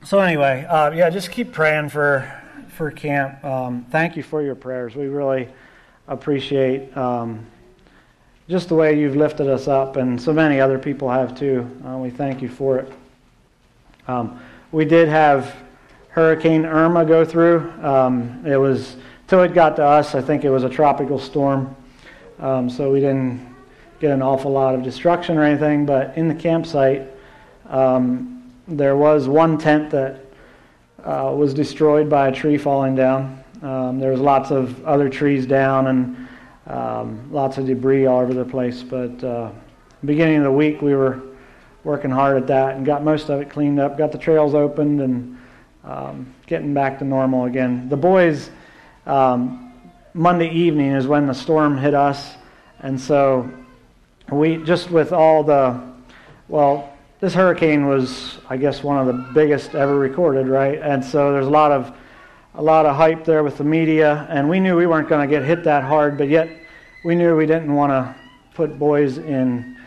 So anyway, yeah, just keep praying for camp. Thank you for your prayers. We really appreciate just the way you've lifted us up, and so many other people have too. We thank you for it. We did have Hurricane Irma go through. It was, till it got to us, I think it was a tropical storm, so we didn't get an awful lot of destruction or anything, but in the campsite, there was one tent that was destroyed by a tree falling down. There was lots of other trees down and lots of debris all over the place. But beginning of the week, we were working hard at that and got most of it cleaned up, got the trails opened, and getting back to normal again. The boys, Monday evening is when the storm hit us, and so we, just with all the, well, this hurricane was, I guess, one of the biggest ever recorded, right? And so there's a lot of hype there with the media, and we knew we weren't going to get hit that hard, but yet we knew we didn't want to put boys in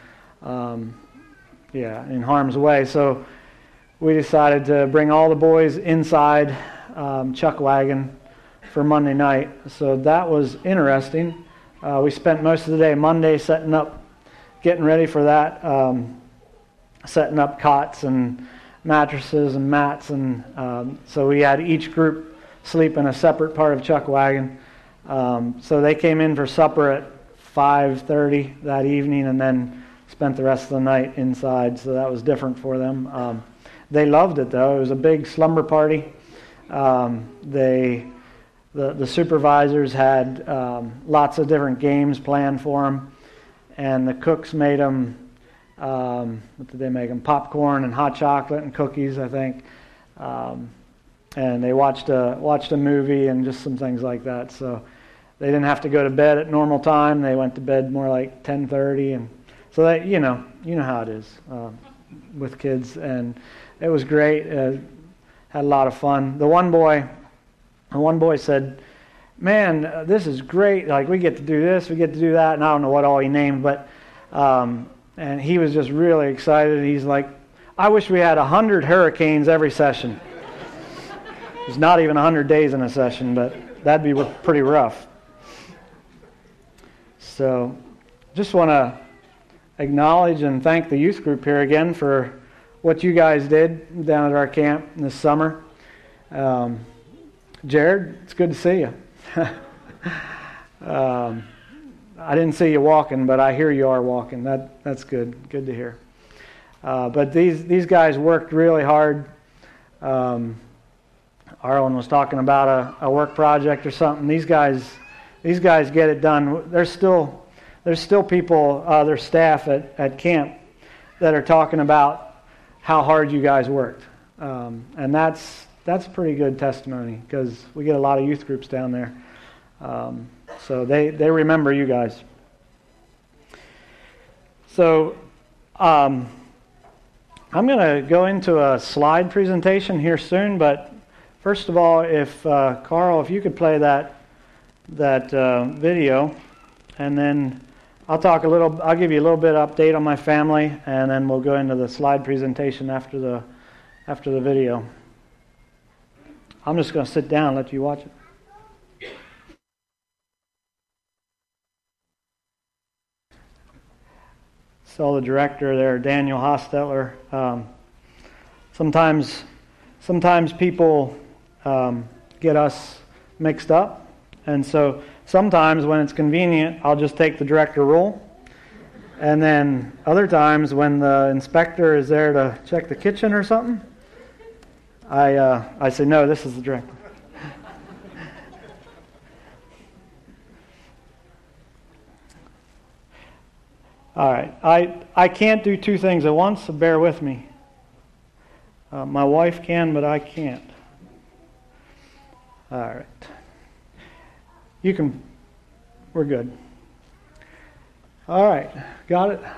harm's way. So we decided to bring all the boys inside Chuck Wagon for Monday night. So that was interesting. We spent most of the day Monday setting up, getting ready for that. Setting up cots and mattresses and mats, and so we had each group sleep in a separate part of Chuck Wagon. So they came in for supper at 5:30 that evening, and then spent the rest of the night inside. So that was different for them. They loved it though. It was a big slumber party. The supervisors had lots of different games planned for them, and the cooks made them. What did they make them? Popcorn and hot chocolate and cookies, I think. And they watched a movie and just some things like that. So they didn't have to go to bed at normal time. They went to bed more like 10:30, and so that you know how it is with kids. And it was great. Had a lot of fun. The one boy said, "Man, this is great. Like we get to do this, we get to do that." And I don't know what all he named, but. And he was just really excited. He's like, I wish we had 100 hurricanes every session. There's not even 100 days in a session, but that'd be pretty rough. So just want to acknowledge and thank the youth group here again for what you guys did down at our camp this summer. Jared, it's good to see you. I didn't see you walking, but I hear you are walking. That's good. Good to hear. But these guys worked really hard. Arlen was talking about a work project or something. These guys get it done. There's still people, their staff at camp that are talking about how hard you guys worked, and that's pretty good testimony because we get a lot of youth groups down there. So they remember you guys. So I'm going to go into a slide presentation here soon, but first of all, if Carl, if you could play that video, and then I'll give you a little bit of update on my family, and then we'll go into the slide presentation after the video. I'm just going to sit down and let you watch it. Saw the director there, Daniel Hostetler. Sometimes people get us mixed up, and so sometimes when it's convenient, I'll just take the director role, and then other times when the inspector is there to check the kitchen or something, I say, no, this is the director. All right, I can't do two things at once, so bear with me. My wife can, but I can't. All right. You can, we're good. All right, got it?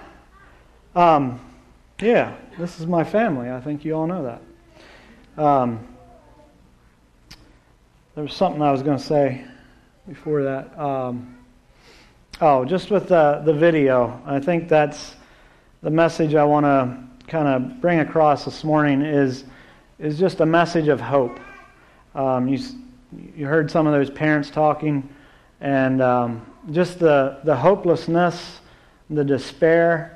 Yeah, this is my family. I think you all know that. There was something I was going to say before that. Just with the video, I think that's the message I want to kind of bring across this morning is is just a message of hope. You heard some of those parents talking, and just the hopelessness, the despair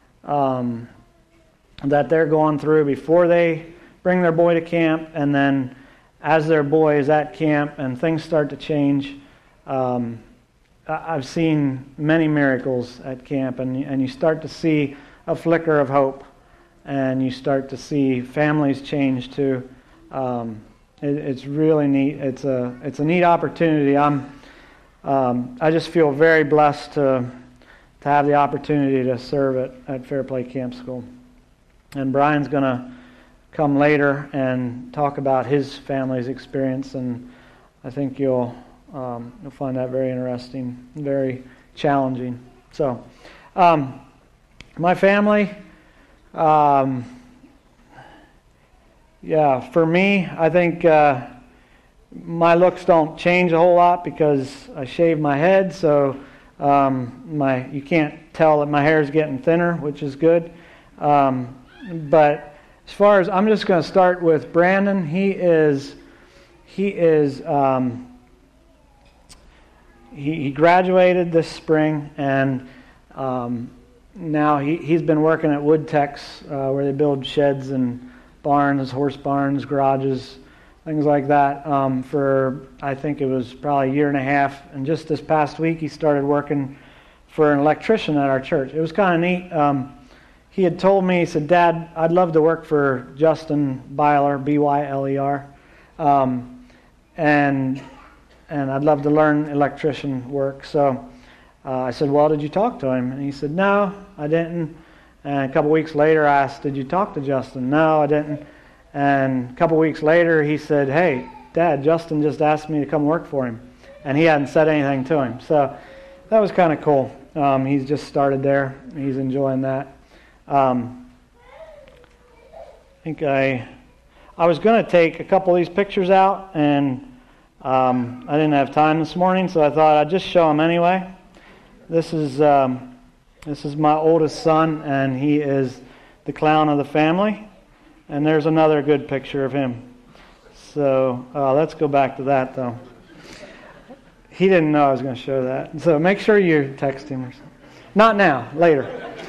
that they're going through before they bring their boy to camp, and then as their boy is at camp and things start to change. I've seen many miracles at camp, and you start to see a flicker of hope, and you start to see families change too. It's really neat. It's a neat opportunity. I just feel very blessed to have the opportunity to serve at Fairplay Camp School. And Brian's going to come later and talk about his family's experience, and I think you'll find that very interesting, very challenging. So, my family, for me, I think my looks don't change a whole lot because I shave my head, so you can't tell that my hair is getting thinner, which is good. But as far as, I'm just going to start with Brandon. He graduated this spring, and now he's been working at Woodtex, where they build sheds and barns, horse barns, garages, things like that, for I think it was probably a year and a half. And just this past week, he started working for an electrician at our church. It was kind of neat. He had told me, he said, "Dad, I'd love to work for Justin Byler, B-Y-L-E-R, and I'd love to learn electrician work." So I said, "Well, did you talk to him?" And he said, "No, I didn't." And a couple weeks later, I asked, "Did you talk to Justin?" "No, I didn't." And a couple weeks later, he said, "Hey, Dad, Justin just asked me to come work for him." And he hadn't said anything to him. So that was kind of cool. He's just started there. He's enjoying that. I think I was going to take a couple of these pictures out, and I didn't have time this morning, so I thought I'd just show them anyway. This is my oldest son, and he is the clown of the family. And there's another good picture of him. So let's go back to that, though. He didn't know I was going to show that. So make sure you text him or something. Not now, later.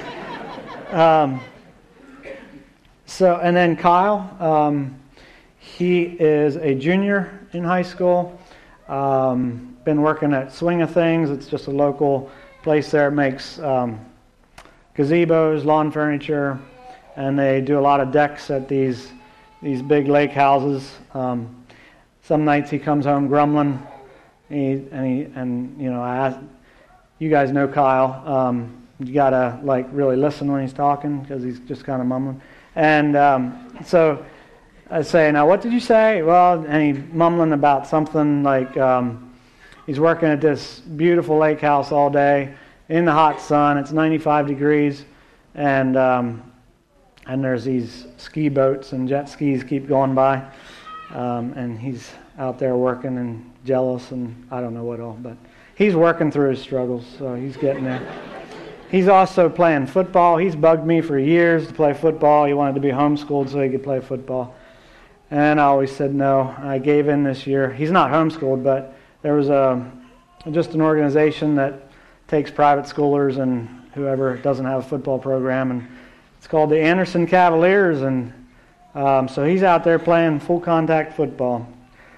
And then Kyle, he is a junior in high school. Been working at Swing of Things. It's just a local place there. It makes gazebos, lawn furniture, and they do a lot of decks at these big lake houses. Some nights he comes home grumbling, I ask, you guys know Kyle. You gotta really listen when he's talking because he's just kind of mumbling. And so I say, "Now what did you say?" "Well," and he's mumbling about something like he's working at this beautiful lake house all day in the hot sun. It's 95 degrees, and there's these ski boats and jet skis keep going by, and he's out there working and jealous and I don't know what all, but he's working through his struggles, so he's getting there. He's also playing football. He's bugged me for years to play football. He wanted to be homeschooled so he could play football. And I always said no. I gave in this year. He's not homeschooled, but there was just an organization that takes private schoolers and whoever doesn't have a football program, and it's called the Anderson Cavaliers, and so he's out there playing full contact football.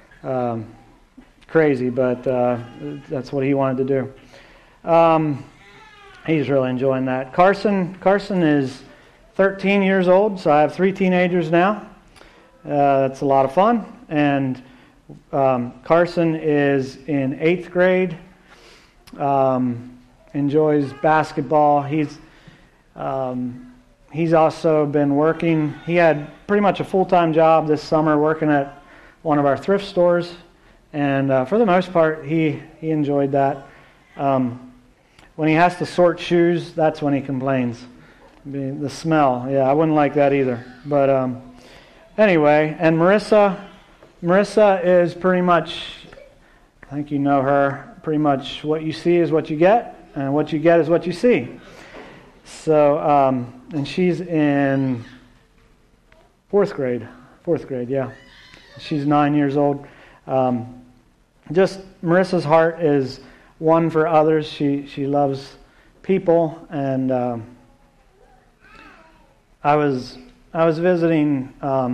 Crazy, but that's what he wanted to do. He's really enjoying that. Carson is 13 years old, so I have 3 teenagers now. That's a lot of fun. And Carson is in 8th grade, enjoys basketball. He's also been working. He had pretty much a full-time job this summer working at one of our thrift stores, and for the most part, he enjoyed that. When he has to sort shoes, that's when he complains. The smell, I wouldn't like that either. But anyway, and Marissa is pretty much, I think you know her, pretty much what you see is what you get, and what you get is what you see. So, and she's in 4th grade, Fourth grade, yeah. She's 9 years old. Just Marissa's heart is one for others. She loves people, and I was visiting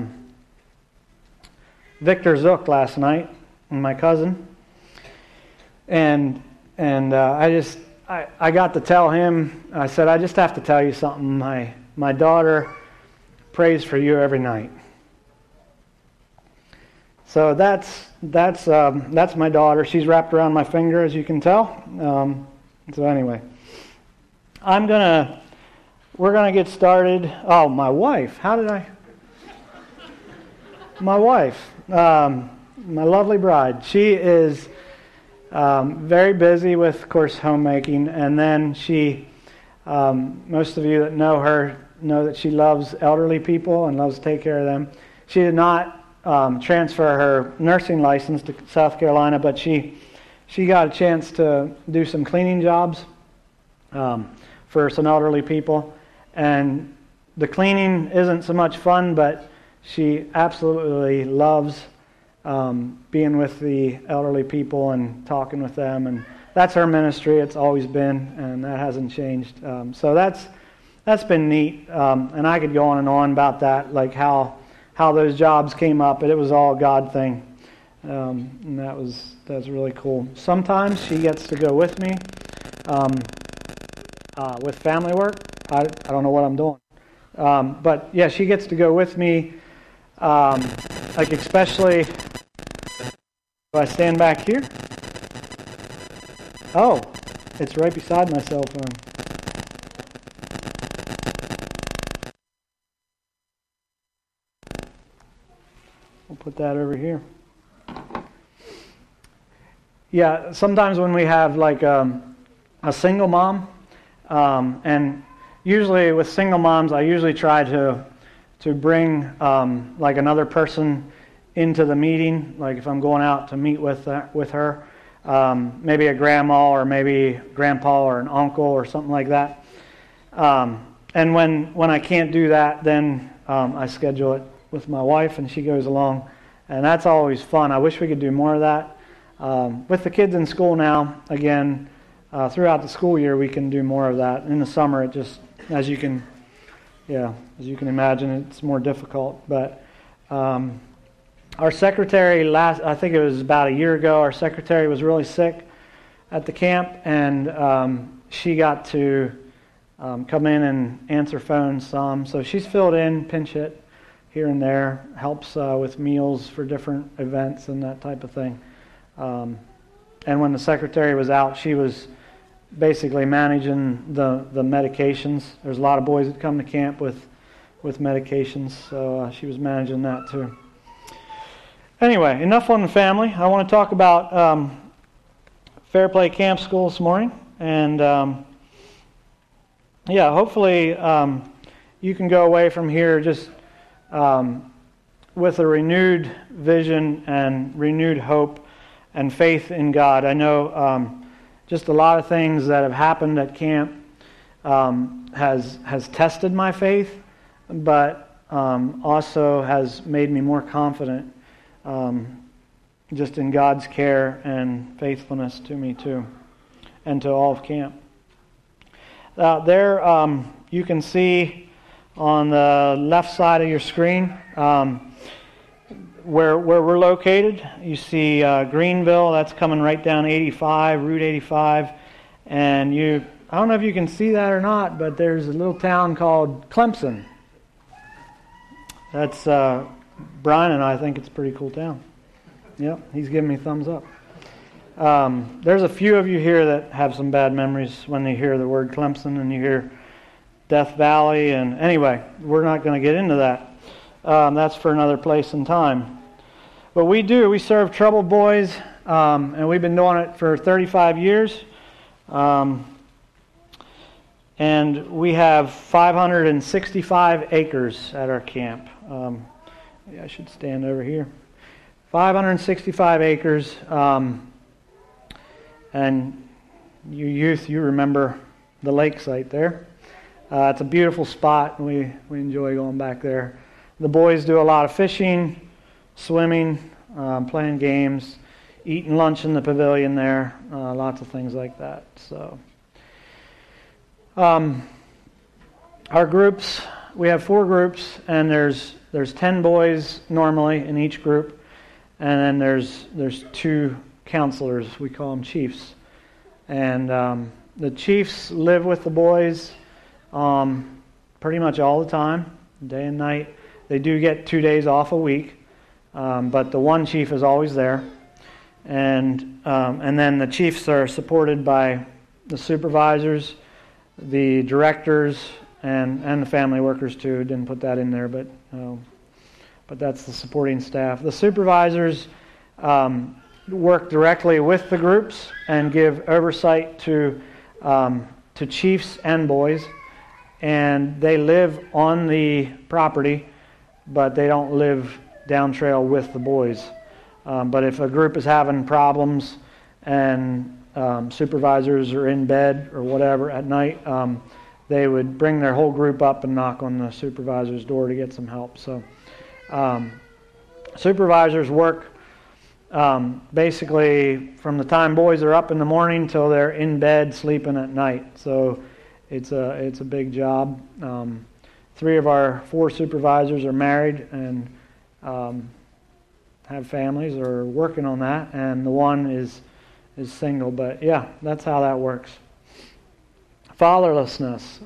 Victor Zook last night, my cousin, and I got to tell him. I said, I just have to tell you something. My daughter prays for you every night. So that's my daughter. She's wrapped around my finger, as you can tell. So anyway, we're gonna get started. Oh, my wife. My wife, my lovely bride. She is very busy with, of course, homemaking, and then she. Most of you that know her know that she loves elderly people and loves to take care of them. She did not transfer her nursing license to South Carolina, but she got a chance to do some cleaning jobs for some elderly people. And the cleaning isn't so much fun, but she absolutely loves being with the elderly people and talking with them. And that's her ministry. It's always been, and that hasn't changed. So that's been neat. And I could go on and on about that, like how those jobs came up, but it was all a God thing. And that's really cool. Sometimes she gets to go with me with family work. I don't know what I'm doing. But yeah, she gets to go with me, like especially if I stand back here. Oh, it's right beside my cell phone. We'll put that over here. Yeah, sometimes when we have like a single mom, and usually with single moms, I usually try to bring like another person into the meeting. Like if I'm going out to meet with her, maybe a grandma or maybe grandpa or an uncle or something like that. And when I can't do that, then I schedule it with my wife, and she goes along, and that's always fun. I wish we could do more of that. With the kids in school now, again, throughout the school year, we can do more of that. In the summer, it just, as you can imagine, it's more difficult. But our secretary, I think it was about a year ago, our secretary was really sick at the camp, and she got to come in and answer phones some. So she's filled in, pinch hit here and there, helps with meals for different events and that type of thing. And when the secretary was out, she was basically managing the medications. There's a lot of boys that come to camp with medications, so she was managing that too. Anyway, enough on the family. I want to talk about Fair Play Camp School this morning, and hopefully you can go away from here just with a renewed vision and renewed hope and faith in God. I know just a lot of things that have happened at camp has tested my faith, but also has made me more confident just in God's care and faithfulness to me too, and to all of camp. There you can see on the left side of your screen where we're located. You see Greenville, that's coming right down 85, Route 85, and I don't know if you can see that or not, but there's a little town called Clemson. That's Brian and I think it's a pretty cool town. Yep, he's giving me thumbs up. There's a few of you here that have some bad memories when they hear the word Clemson and you hear Death Valley, and anyway, we're not going to get into that. That's for another place and time. But we serve troubled boys, and we've been doing it for 35 years. And we have 565 acres at our camp. I should stand over here. 565 acres. And you youth, you remember the lake site there. It's a beautiful spot, and we enjoy going back there the boys do a lot of fishing, swimming, playing games, eating lunch in the pavilion there, lots of things like that. So, our groups, we have 4 groups, and there's 10 boys normally in each group, and then there's 2 counselors. We call them chiefs, and the chiefs live with the boys pretty much all the time, day and night. They do get 2 days off a week, but the one chief is always there. And then the chiefs are supported by the supervisors, the directors, and the family workers too. Didn't put that in there, but that's the supporting staff. The supervisors work directly with the groups and give oversight to chiefs and boys, and they live on the property, but they don't live down trail with the boys. But if a group is having problems and supervisors are in bed or whatever at night, they would bring their whole group up and knock on the supervisor's door to get some help. So supervisors work basically from the time boys are up in the morning till they're in bed sleeping at night. So it's a big job. 3 of our 4 supervisors are married and have families or are working on that, and the one is single. But yeah, that's how that works. Fatherlessness,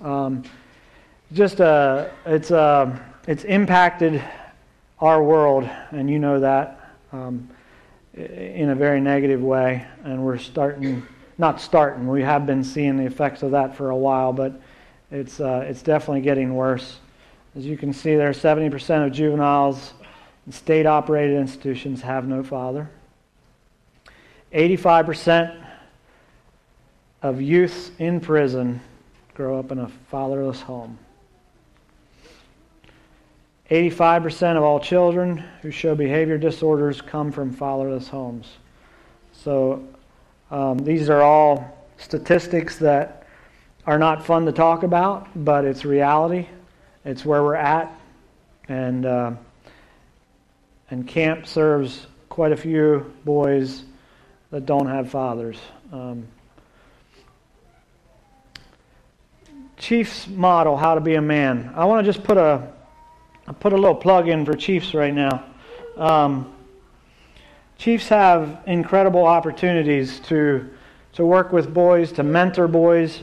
it's impacted our world, and you know that, in a very negative way. And we have been seeing the effects of that for a while, but it's definitely getting worse. As you can see there, 70% of juveniles in state-operated institutions have no father. 85% of youths in prison grow up in a fatherless home. 85% of all children who show behavior disorders come from fatherless homes. So these are all statistics that are not fun to talk about, but it's reality. It's where we're at, and camp serves quite a few boys that don't have fathers. Chief's model, how to be a man. I want to just put a little plug in for Chiefs right now. Chiefs have incredible opportunities to work with boys, to mentor boys.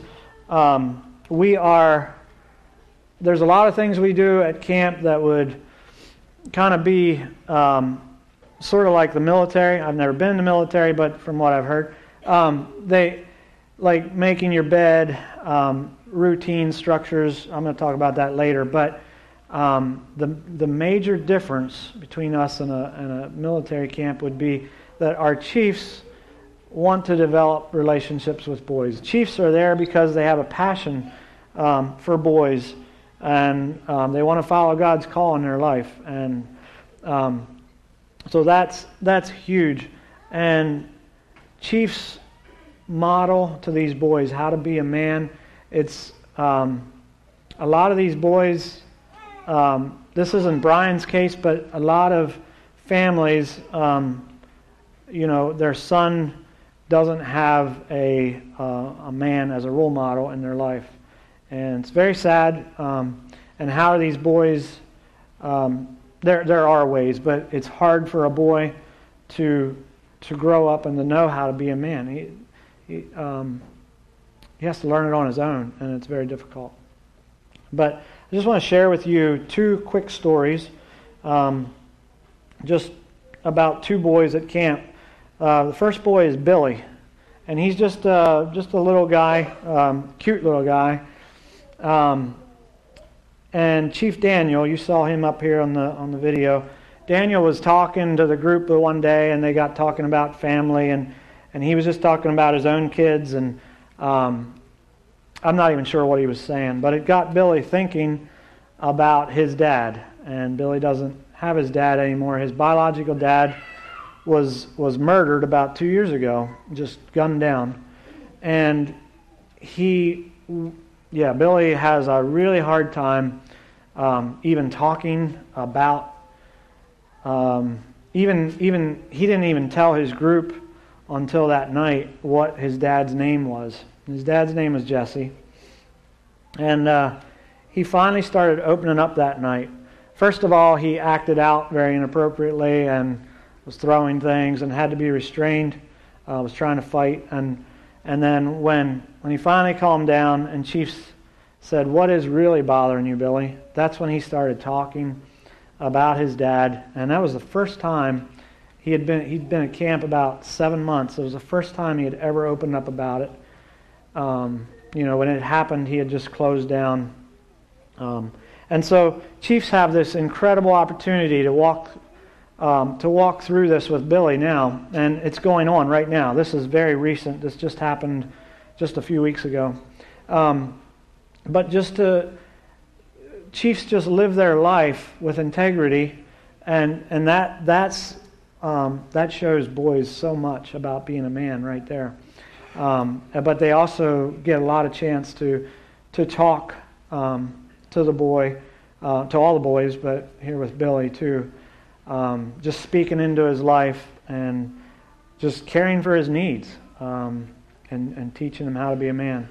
There's a lot of things we do at camp that would kind of be sort of like the military. I've never been in the military, but from what I've heard, they like making your bed, routine structures. I'm going to talk about that later, but the major difference between us and a military camp would be that our chiefs want to develop relationships with boys. Chiefs are there because they have a passion for boys, and they want to follow God's call in their life, and so that's huge. And Chiefs model to these boys how to be a man. It's a lot of these boys. This isn't Brian's case, but a lot of families, their son doesn't have a man as a role model in their life, and it's very sad. And how are these boys? There are ways, but it's hard for a boy to grow up and to know how to be a man. He has to learn it on his own, and it's very difficult. But I just want to share with you 2 quick stories, just about 2 boys at camp. The first boy is Billy, and he's just a little guy, cute little guy. And Chief Daniel, you saw him up here on the video. Daniel was talking to the group one day, and they got talking about family, and he was just talking about his own kids, and I'm not even sure what he was saying, but it got Billy thinking about his dad. And Billy doesn't have his dad anymore. His biological dad was murdered about 2 years ago, just gunned down. And Billy has a really hard time even talking about, he didn't even tell his group until that night what his dad's name was. His dad's name was Jesse. And he finally started opening up that night. First of all, he acted out very inappropriately and was throwing things and had to be restrained, was trying to fight. And then when he finally calmed down and Chiefs said, "What is really bothering you, Billy?" That's when he started talking about his dad. And that was the first time he'd been at camp about 7 months. It was the first time he had ever opened up about it. When it happened, he had just closed down. And so Chiefs have this incredible opportunity to walk through this with Billy now, and it's going on right now. This is very recent. This just happened just a few weeks ago. But Chiefs just live their life with integrity, and that shows boys so much about being a man right there. But they also get a lot of chance to talk to the boy, to all the boys, but here with Billy too, just speaking into his life and just caring for his needs, and teaching him how to be a man.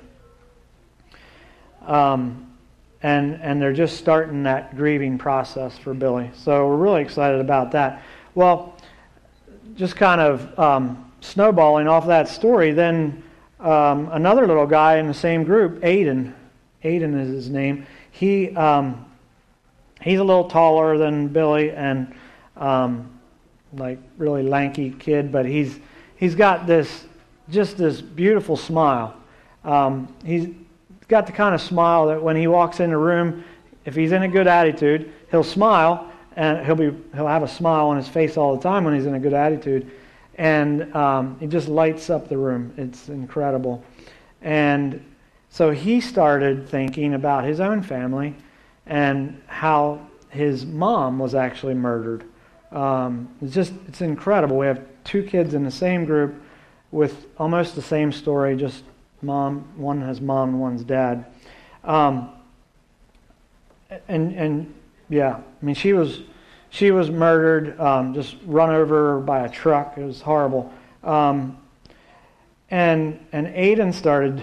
And they're just starting that grieving process for Billy. So we're really excited about that. Well, just kind of snowballing off that story, then another little guy in the same group, Aiden is his name. He's a little taller than Billy and like really lanky kid, but he's got this beautiful smile. He's got the kind of smile that when he walks in the room, if he's in a good attitude, he'll smile, and he'll have a smile on his face all the time when he's in a good attitude, and he just lights up the room. It's incredible. And so he started thinking about his own family and how his mom was actually murdered. It's incredible. We have two kids in the same group with almost the same story, just mom. One has mom and one's dad. And yeah, I mean, she was murdered, just run over by a truck. It was horrible. And Aiden started.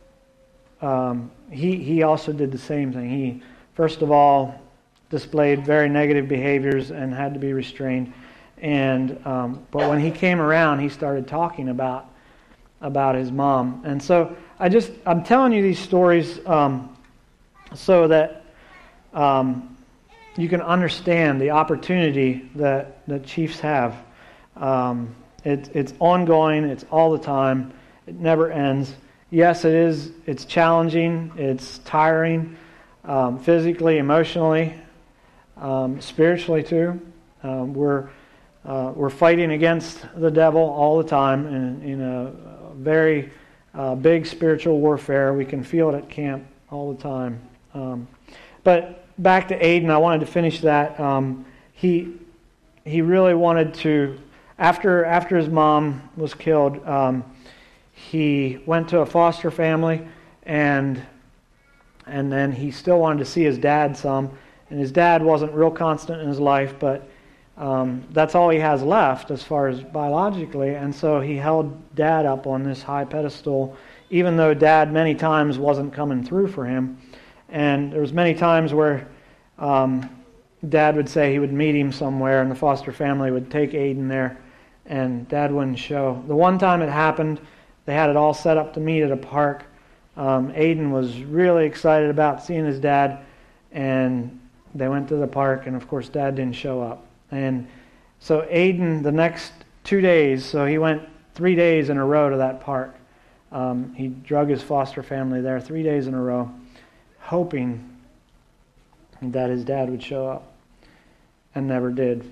He also did the same thing. He first of all displayed very negative behaviors and had to be restrained. And but when he came around, he started talking about his mom. And so I'm telling you these stories so that you can understand the opportunity that Chiefs have. It's ongoing. It's all the time. It never ends. Yes, it is. It's challenging. It's tiring, physically, emotionally, spiritually too. We're fighting against the devil all the time in a very big spiritual warfare. We can feel it at camp all the time. But back to Aiden, I wanted to finish that. He really wanted to, after his mom was killed, he went to a foster family, and then he still wanted to see his dad some. And his dad wasn't real constant in his life, but that's all he has left as far as biologically. And so he held Dad up on this high pedestal, even though Dad many times wasn't coming through for him. And there was many times where Dad would say he would meet him somewhere, and the foster family would take Aiden there, and Dad wouldn't show. The one time it happened, they had it all set up to meet at a park. Aiden was really excited about seeing his dad, and they went to the park, and of course Dad didn't show up. And so Aiden, the next 2 days, so he went 3 days in a row to that park. He drug his foster family there 3 days in a row, hoping that his dad would show up, and never did.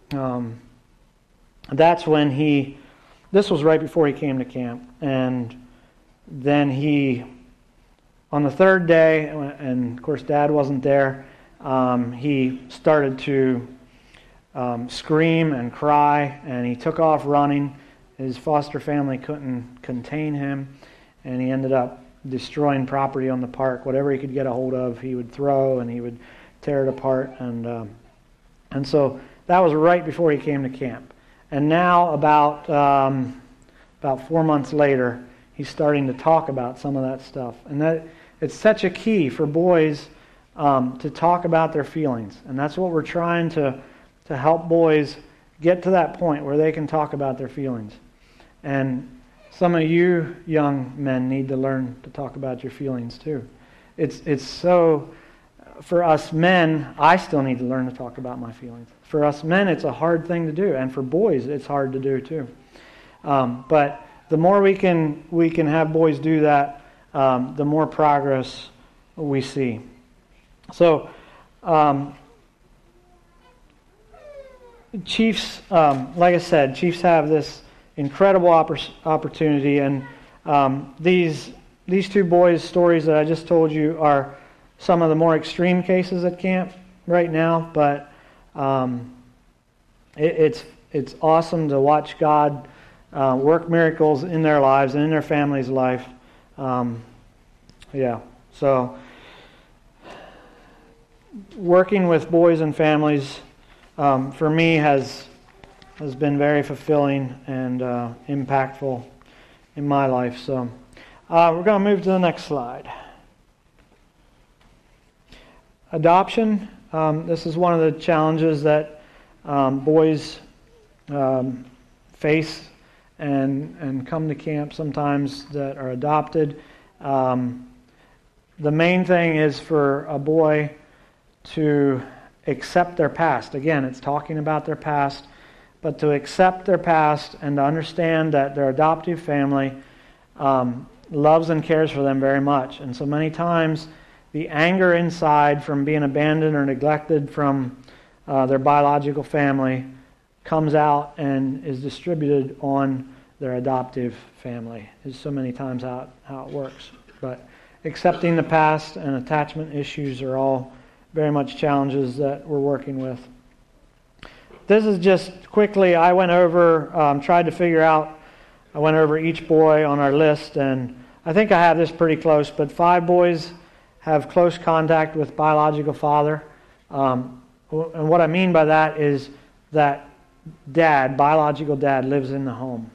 That's when this was right before he came to camp, and then on the third day, and of course Dad wasn't there, he started to scream and cry, and he took off running. His foster family couldn't contain him, and he ended up destroying property on the park. Whatever he could get a hold of, he would throw, and he would tear it apart. And so that was right before he came to camp. And now about 4 months later, he's starting to talk about some of that stuff. And that it's such a key for boys to talk about their feelings. And that's what we're trying to help boys get to that point where they can talk about their feelings. And some of you young men need to learn to talk about your feelings too. It's so, for us men, I still need to learn to talk about my feelings. For us men, it's a hard thing to do. And for boys, it's hard to do too. But the more we can have boys do that, the more progress we see. So, Chiefs, like I said, Chiefs have this incredible opportunity, and these two boys' stories that I just told you are some of the more extreme cases at camp right now. But it's awesome to watch God work miracles in their lives and in their family's life. So working with boys and families for me has been very fulfilling and impactful in my life. So we're going to move to the next slide. Adoption. This is one of the challenges that boys face and come to camp sometimes that are adopted. The main thing is for a boy to accept their past. Again, it's talking about their past, but to accept their past and to understand that their adoptive family loves and cares for them very much. And so many times the anger inside from being abandoned or neglected from their biological family comes out and is distributed on their adoptive family. Is so many times how it works. But accepting the past and attachment issues are all very much challenges that we're working with. This is just quickly, I went over, tried to figure out, I went over each boy on our list, and I think I have this pretty close, but 5 boys have close contact with biological father. And what I mean by that is that biological dad, lives in the home.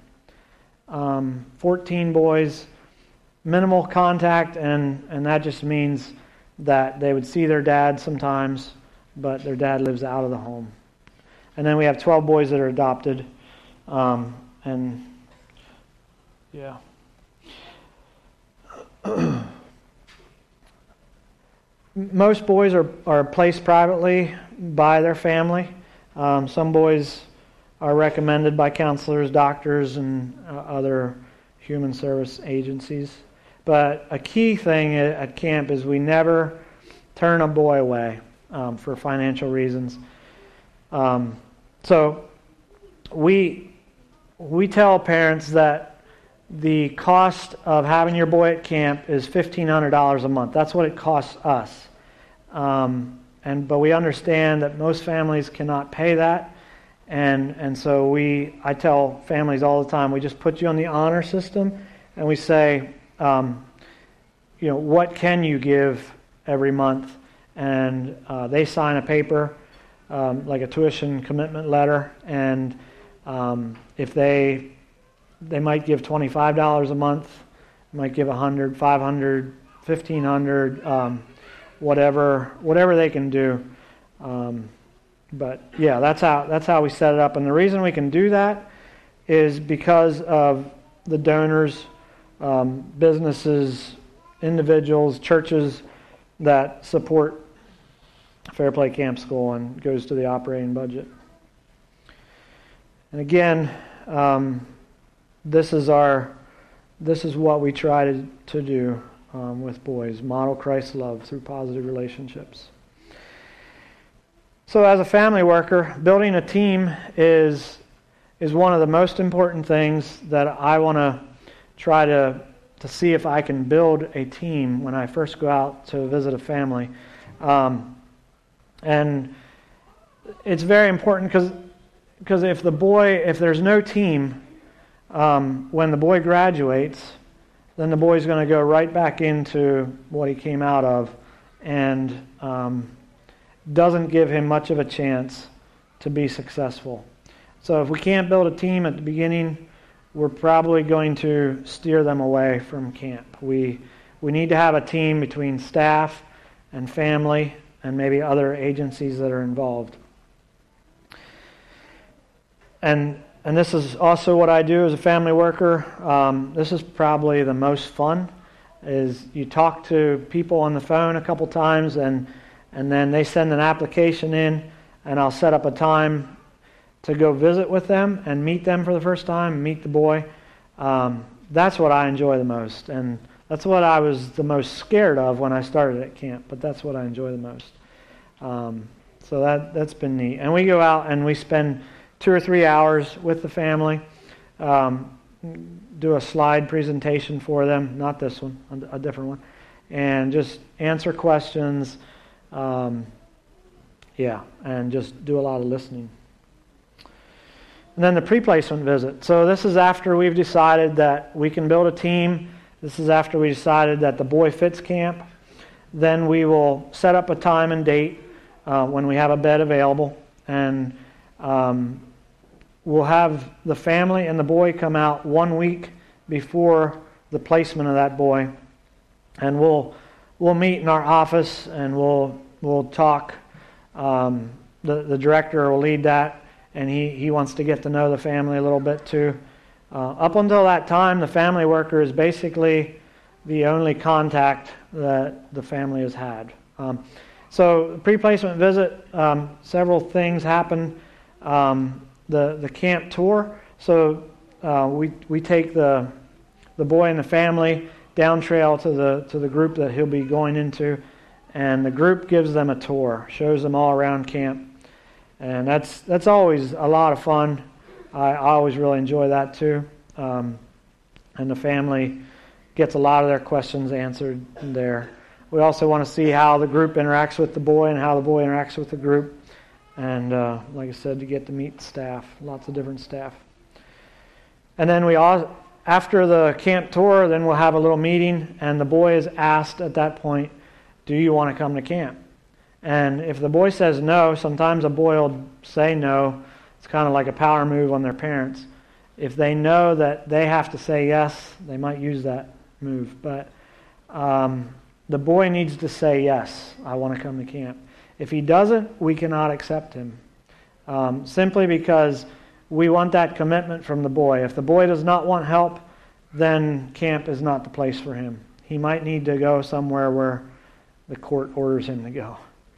14 boys, minimal contact, and that just means that they would see their dad sometimes, but their dad lives out of the home. And then we have 12 boys that are adopted. Most boys are placed privately by their family. Some boys are recommended by counselors, doctors, and other human service agencies. But a key thing at camp is we never turn a boy away for financial reasons. So we tell parents that the cost of having your boy at camp is $1,500 a month. That's what it costs us. But we understand that most families cannot pay that. And so I tell families all the time, we just put you on the honor system, and we say, what can you give every month? And they sign a paper, like a tuition commitment letter, and if they might give $25 a month, might give $100, $500, $1,500, whatever they can do. But yeah, that's how we set it up. And the reason we can do that is because of the donors, businesses, individuals, churches that support Fair Play Camp School and goes to the operating budget. And again, this is what we try to do with boys: model Christ's love through positive relationships. So, as a family worker, building a team is one of the most important things that I want to try to see if I can build a team when I first go out to visit a family. And it's very important because if there's no team, when the boy graduates, then the boy's going to go right back into what he came out of, and doesn't give him much of a chance to be successful. So if we can't build a team at the beginning, we're probably going to steer them away from camp. We need to have a team between staff and family and maybe other agencies that are involved. And this is also what I do as a family worker. This is probably the most fun, is you talk to people on the phone a couple times and then they send an application in, and I'll set up a time to go visit with them and meet them for the first time, meet the boy. That's what I enjoy the most, and that's what I was the most scared of when I started at camp, but that's what I enjoy the most. So that's been neat. And we go out and we spend 2 or 3 hours with the family, do a slide presentation for them, not this one, a different one, and just answer questions, and just do a lot of listening. And then the pre-placement visit. So this is after we've decided that we can build a team. This is after we decided that the boy fits camp. Then we will set up a time and date when we have a bed available, and we'll have the family and the boy come out 1 week before the placement of that boy, and we'll meet in our office and we'll talk. The director will lead that, and he wants to get to know the family a little bit too. Up until that time, the family worker is basically the only contact that the family has had. So pre-placement visit, several things happen. The camp tour. So we take the boy and the family down trail to the group that he'll be going into, and the group gives them a tour, shows them all around camp, and that's always a lot of fun. I always really enjoy that too, and the family gets a lot of their questions answered there. We also want to see how the group interacts with the boy and how the boy interacts with the group. And like I said, to get to meet staff, lots of different staff. And then after the camp tour, then we'll have a little meeting, and the boy is asked at that point, do you want to come to camp? And if the boy says no, sometimes a boy will say no. It's kind of like a power move on their parents. If they know that they have to say yes, they might use that move. But the boy needs to say yes, I want to come to camp. If he doesn't, we cannot accept him, simply because we want that commitment from the boy. If the boy does not want help, then camp is not the place for him. He might need to go somewhere where the court orders him to go.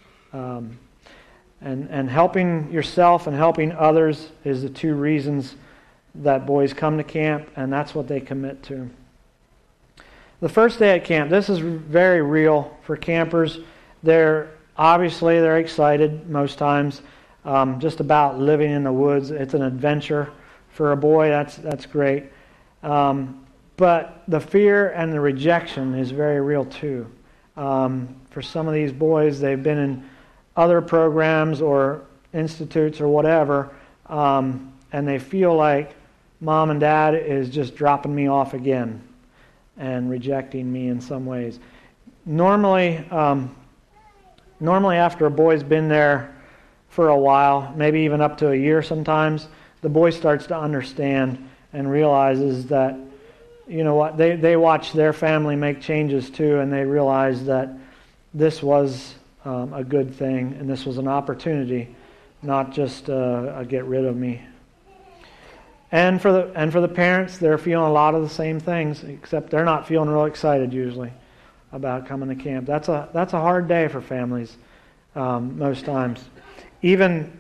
And helping yourself and helping others is the 2 reasons that boys come to camp, and that's what they commit to. The first day at camp, this is very real for campers. They're excited most times, just about living in the woods. It's an adventure for a boy. That's great. But the fear and the rejection is very real too. For some of these boys, they've been in other programs or institutes or whatever, and they feel like mom and dad is just dropping me off again and rejecting me in some ways. Normally after a boy's been there for a while, maybe even up to a year sometimes, the boy starts to understand and realizes that, you know what, they watch their family make changes too, and they realize that this was a good thing, and this was an opportunity, not just a get rid of me. And for the parents, they're feeling a lot of the same things, except they're not feeling real excited usually about coming to camp. That's a hard day for families most times. Even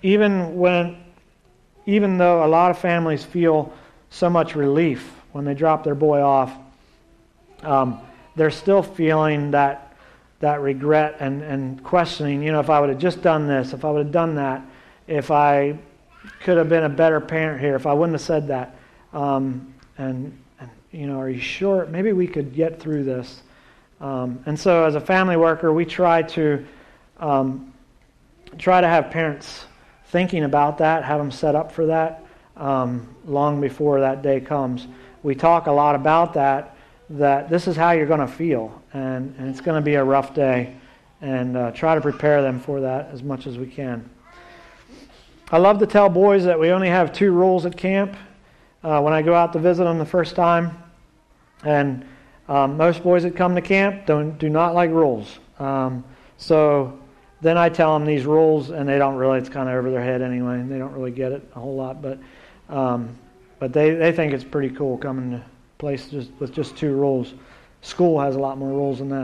though a lot of families feel so much relief when they drop their boy off, they're still feeling that regret and questioning, if I would have just done this, if I would have done that, if I could have been a better parent here, if I wouldn't have said that, and are you sure? Maybe we could get through this. And so as a family worker, we try to have parents thinking about that, have them set up for that long before that day comes. We talk a lot about that this is how you're going to feel, and it's going to be a rough day, and try to prepare them for that as much as we can. I love to tell boys that we only have 2 rules at camp when I go out to visit them the first time. And most boys that come to camp do not like rules. So then I tell them these rules, and they don't really, it's kind of over their head anyway. They don't really get it a whole lot. But they think it's pretty cool coming to a place with just 2 rules. School has a lot more rules than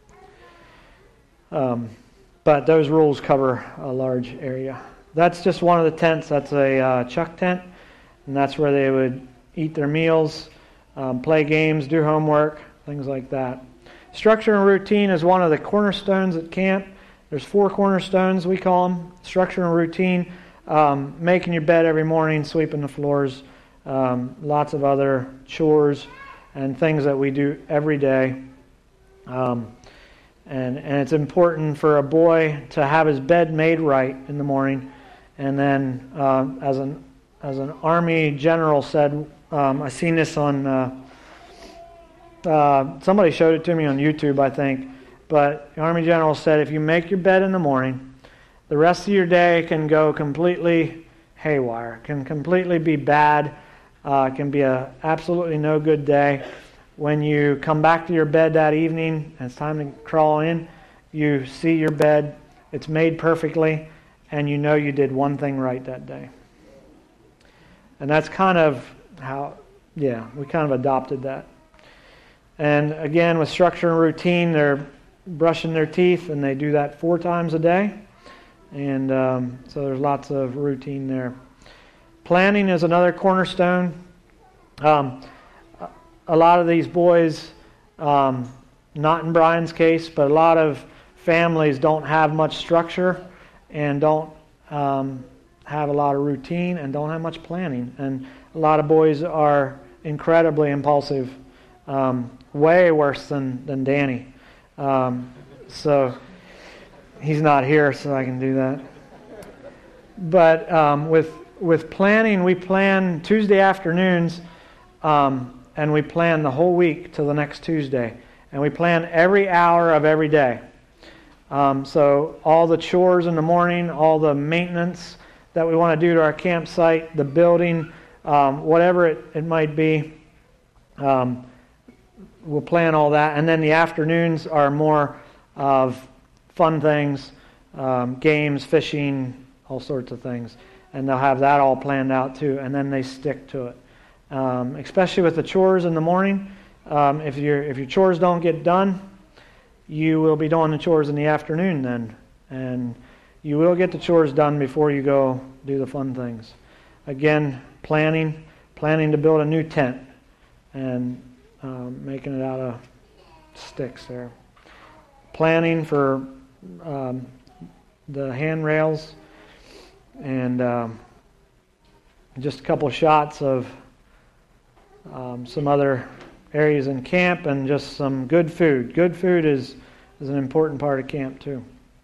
that. But those rules cover a large area. That's just one of the tents. That's a chuck tent, and that's where they would eat their meals, play games, do homework, things like that. Structure and routine is one of the cornerstones at camp. There's 4 cornerstones, we call them. Structure and routine, making your bed every morning, sweeping the floors, lots of other chores and things that we do every day. And it's important for a boy to have his bed made right in the morning. And then, as an Army general said, I seen this on somebody showed it to me on YouTube, I think. But the Army general said, if you make your bed in the morning, the rest of your day can go completely haywire, can completely be bad, can be a absolutely no good day. When you come back to your bed that evening and it's time to crawl in, you see your bed, it's made perfectly, and you know you did one thing right that day. And that's kind of how, we kind of adopted that. And again, with structure and routine, they're brushing their teeth, and they do that 4 times a day. And so there's lots of routine there. Planning is another cornerstone. A lot of these boys, not in Brian's case, but a lot of families don't have much structure and don't have a lot of routine and don't have much planning. And a lot of boys are incredibly impulsive, way worse than Danny. So he's not here, so I can do that. But with planning, we plan Tuesday afternoons, and we plan the whole week till the next Tuesday. And we plan every hour of every day. So all the chores in the morning, all the maintenance that we want to do to our campsite, the building, whatever it might be, we'll plan all that. And then the afternoons are more of fun things, games, fishing, all sorts of things. And they'll have that all planned out too, and then they stick to it. Especially with the chores in the morning, if your chores don't get done, you will be doing the chores in the afternoon then, and you will get the chores done before you go do the fun things. Again, planning to build a new tent, and making it out of sticks there. Planning for the handrails, and just a couple of shots of some other areas in camp, and just some good food. Good food is an important part of camp too.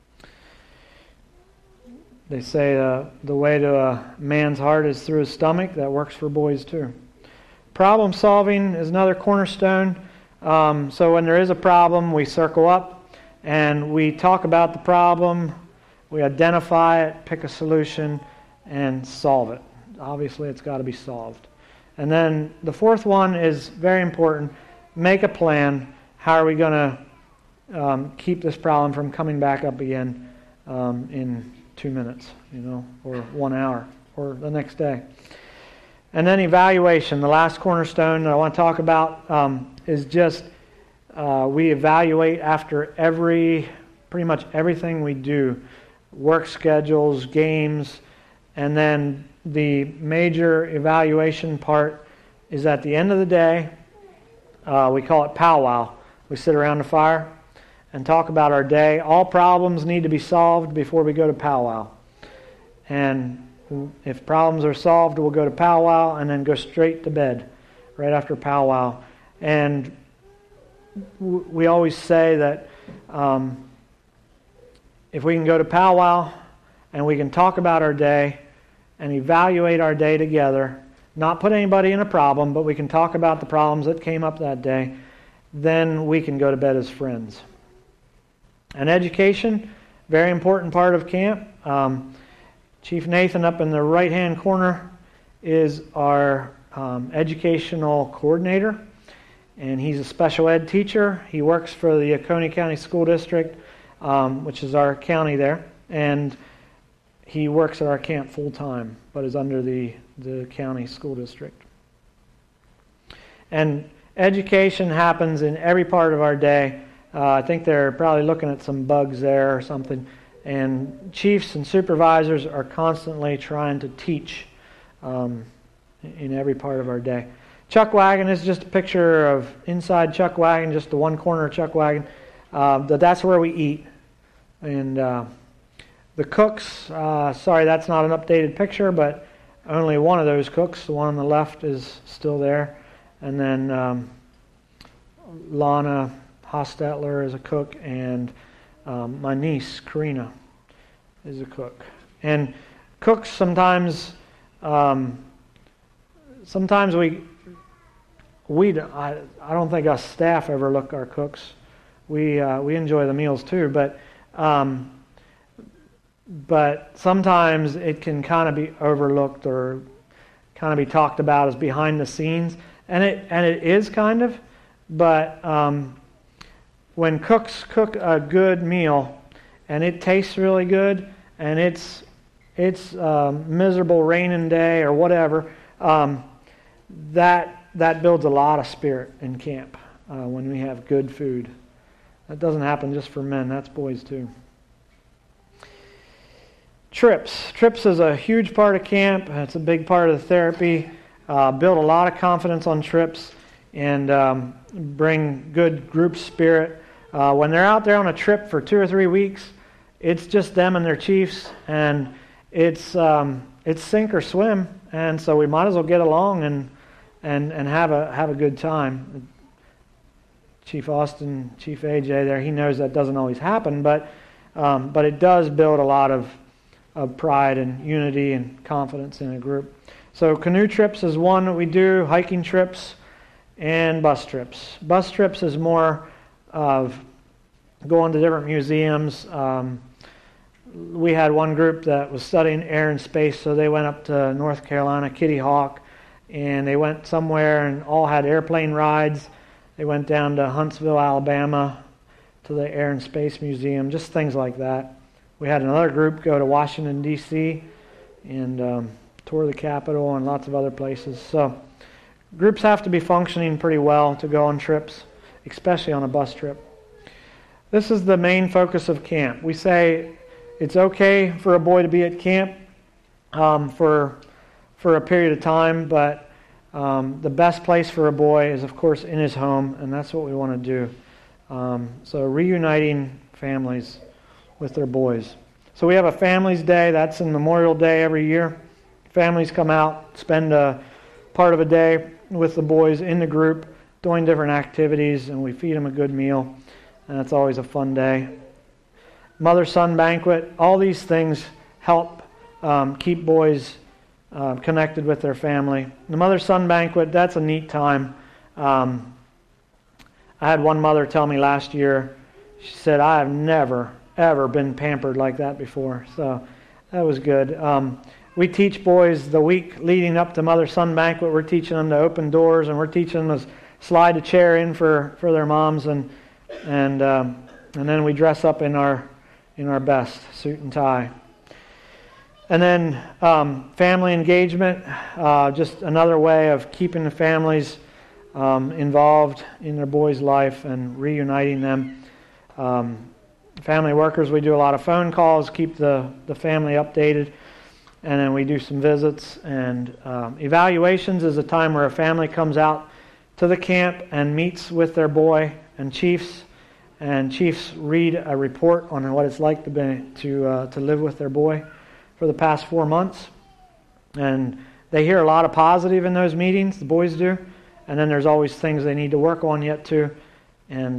They say the way to a man's heart is through his stomach. That works for boys too. Problem solving is another cornerstone. So when there is a problem, we circle up and we talk about the problem, we identify it, pick a solution, and solve it. Obviously, it's got to be solved. And then the 4th one is very important. Make a plan. How are we going to keep this problem from coming back up again in 2 minutes, or 1 hour, or the next day. And then evaluation. The last cornerstone that I want to talk about is just we evaluate after pretty much everything we do. Work schedules, games, and then the major evaluation part is at the end of the day. We call it powwow. We sit around the fire and talk about our day. All problems need to be solved before we go to powwow. And if problems are solved, we'll go to powwow and then go straight to bed right after powwow. And we always say that if we can go to powwow and we can talk about our day and evaluate our day together, not put anybody in a problem, but we can talk about the problems that came up that day, then we can go to bed as friends. And education, very important part of camp. Chief Nathan up in the right-hand corner is our educational coordinator, and he's a special ed teacher. He works for the Oconee County School District, which is our county there, and he works at our camp full-time, but is under the county school district. And education happens in every part of our day. I think they're probably looking at some bugs there or something. And chiefs and supervisors are constantly trying to teach in every part of our day. Chuck wagon is just a picture of inside Chuck wagon, just the one corner of Chuck wagon. That's where we eat. And the cooks, sorry, that's not an updated picture, but only one of those cooks, the one on the left, is still there. And then Lana Hostetler is a cook, and my niece, Karina, is a cook. And cooks sometimes I don't think us staff overlook our cooks. We enjoy the meals too, but sometimes it can kind of be overlooked or kind of be talked about as behind the scenes, and it is kind of. But when cooks cook a good meal and it tastes really good, and it's miserable raining day or whatever, that builds a lot of spirit in camp when we have good food. That doesn't happen just for men, that's boys too. Trips is a huge part of camp. It's a big part of the therapy. Build a lot of confidence on trips and bring good group spirit. When they're out there on a trip for 2 or 3 weeks, it's just them and their chiefs, and it's sink or swim, and so we might as well get along and have a good time. Chief Austin, Chief AJ there, he knows that doesn't always happen, but it does build a lot of pride and unity and confidence in a group. So canoe trips is one that we do, hiking trips, and bus trips. Bus trips is more of going to different museums. We had one group that was studying air and space, so they went up to North Carolina, Kitty Hawk, and they went somewhere and all had airplane rides. They went down to Huntsville, Alabama, to the Air and Space Museum, just things like that. We had another group go to Washington, D.C., and tour the Capitol and lots of other places. So groups have to be functioning pretty well to go on trips, especially on a bus trip. This is the main focus of camp. We say it's okay for a boy to be at camp for a period of time, but the best place for a boy is, of course, in his home, and that's what we want to do. So reuniting families with their boys. So we have a Families Day. That's in Memorial Day every year. Families come out, spend a part of a day with the boys in the group, doing different activities, and we feed them a good meal, and it's always a fun day. Mother-son banquet, all these things help keep boys connected with their family. The mother-son banquet, that's a neat time. I had one mother tell me last year, she said, I have never, ever been pampered like that before. So that was good. We teach boys the week leading up to mother-son banquet. We're teaching them to open doors, and we're teaching them to slide a chair in for their moms, and then we dress up in our best suit and tie. And then family engagement, just another way of keeping the families involved in their boys' life and reuniting them. Family workers, we do a lot of phone calls, keep the family updated, and then we do some visits. And evaluations is a time where a family comes out to the camp and meets with their boy and chiefs, and chiefs read a report on what it's like to live with their boy for the past 4 months. And they hear a lot of positive in those meetings, the boys do, and then there's always things they need to work on yet too, and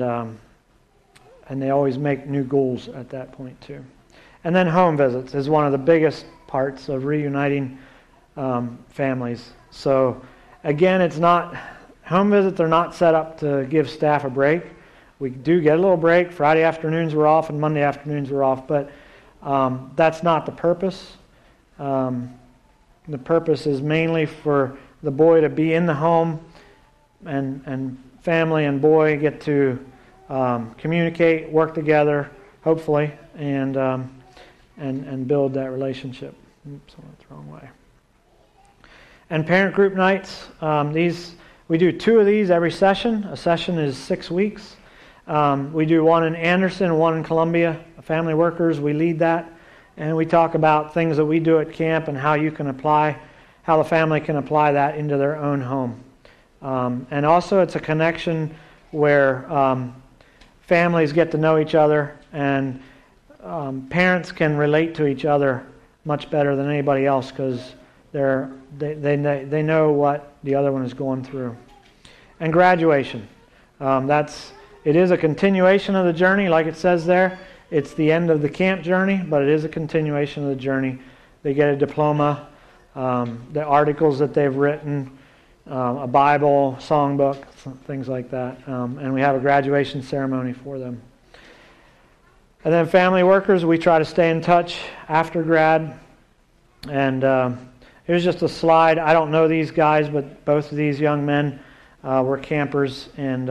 they always make new goals at that point too. And then home visits is one of the biggest parts of reuniting families. So again, home visits are not set up to give staff a break. We do get a little break. Friday afternoons we're off and Monday afternoons we're off, but that's not the purpose. The purpose is mainly for the boy to be in the home, and family and boy get to communicate, work together, hopefully, and build that relationship. Oops, I went the wrong way. And parent group nights. We do 2 of these every session. A session is 6 weeks. We do one in Anderson, one in Columbia. Family workers, we lead that. And we talk about things that we do at camp and how the family can apply that into their own home. And also it's a connection where families get to know each other, and parents can relate to each other much better than anybody else because they know what the other one is going through. And graduation. It is a continuation of the journey, like it says there. It's the end of the camp journey, but it is a continuation of the journey. They get a diploma, the articles that they've written, a Bible, songbook, things like that. And we have a graduation ceremony for them. And then family workers, we try to stay in touch after grad. And here's just a slide. I don't know these guys, but both of these young men were campers and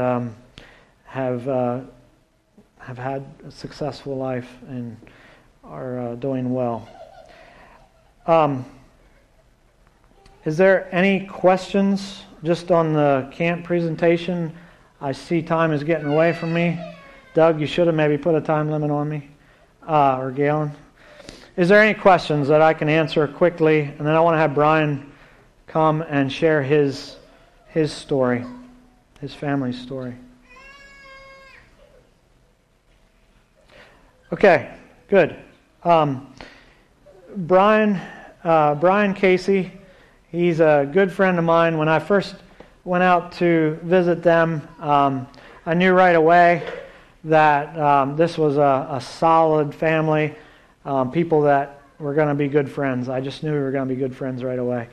have had a successful life and are doing well. Is there any questions just on the camp presentation? I see time is getting away from me. Doug, you should have maybe put a time limit on me, or Galen. Is there any questions that I can answer quickly? And then I want to have Brian come and share his story, his family's story. Okay, good. Brian Casey, he's a good friend of mine. When I first went out to visit them, I knew right away that this was a solid family, people that were going to be good friends. I just knew we were going to be good friends right away.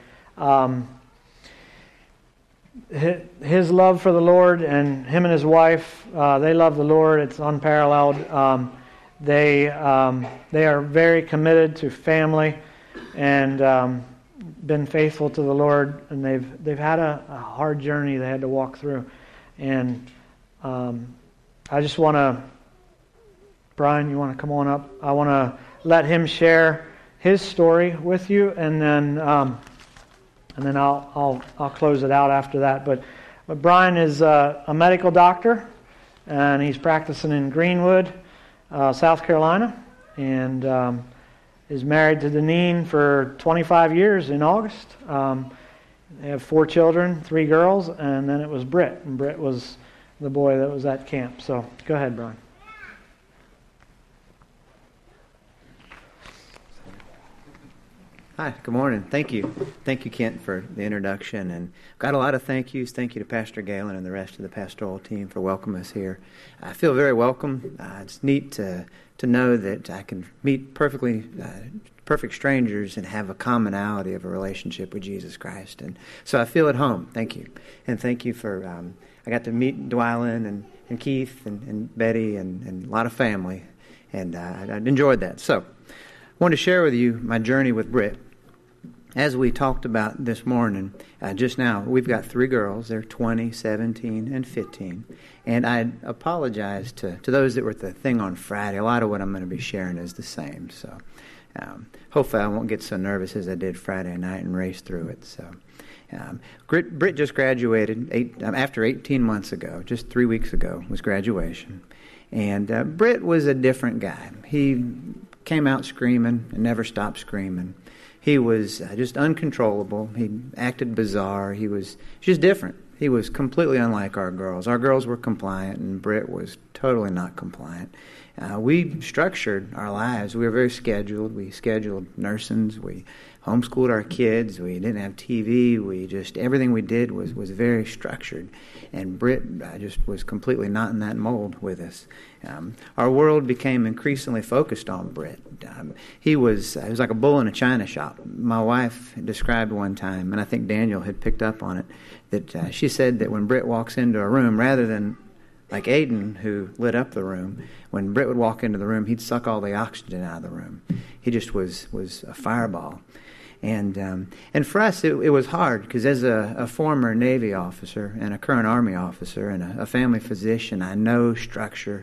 His love for the Lord, and him and his wife, they love the Lord. It's unparalleled. They are very committed to family and been faithful to the Lord, and they've had a hard journey they had to walk through. And I just want to, Brian, you want to come on up? I want to let him share his story with you, and then I'll close it out after that. But Brian is a medical doctor, and he's practicing in Greenwood, South Carolina, and is married to Deneen for 25 years in August. They have 4 children, 3 girls, and then it was Britt. And Britt was the boy that was at camp. So go ahead, Brian. Hi, good morning. Thank you. Thank you, Kent, for the introduction. And got a lot of thank yous. Thank you to Pastor Galen and the rest of the pastoral team for welcoming us here. I feel very welcome. It's neat to know that I can meet perfect strangers and have a commonality of a relationship with Jesus Christ. And so I feel at home. Thank you. And thank you for, I got to meet Dwylin and Keith and Betty and a lot of family. And I enjoyed that. So I wanted to share with you my journey with Britt. As we talked about this morning, just now, we've got 3 girls. They're 20, 17, and 15. And I apologize to those that were at the thing on Friday. A lot of what I'm going to be sharing is the same. So hopefully I won't get so nervous as I did Friday night and race through it. So Britt just graduated after 18 months ago. Just 3 weeks ago was graduation. And Britt was a different guy. He came out screaming and never stopped screaming. He was just uncontrollable. He acted bizarre. He was just different. He was completely unlike our girls. Our girls were compliant, and Britt was totally not compliant. We structured our lives. We were very scheduled. We scheduled nursings. We homeschooled our kids. We didn't have TV. Everything we did was very structured. And Britt just was completely not in that mold with us. Our world became increasingly focused on Britt. He was like a bull in a china shop. My wife described one time, and I think Daniel had picked up on it, that she said that when Britt walks into a room, rather than Like Aiden, who lit up the room, when Britt would walk into the room, he'd suck all the oxygen out of the room. He just was a fireball. And for us, it was hard because as a former Navy officer and a current Army officer and a family physician, I know structure.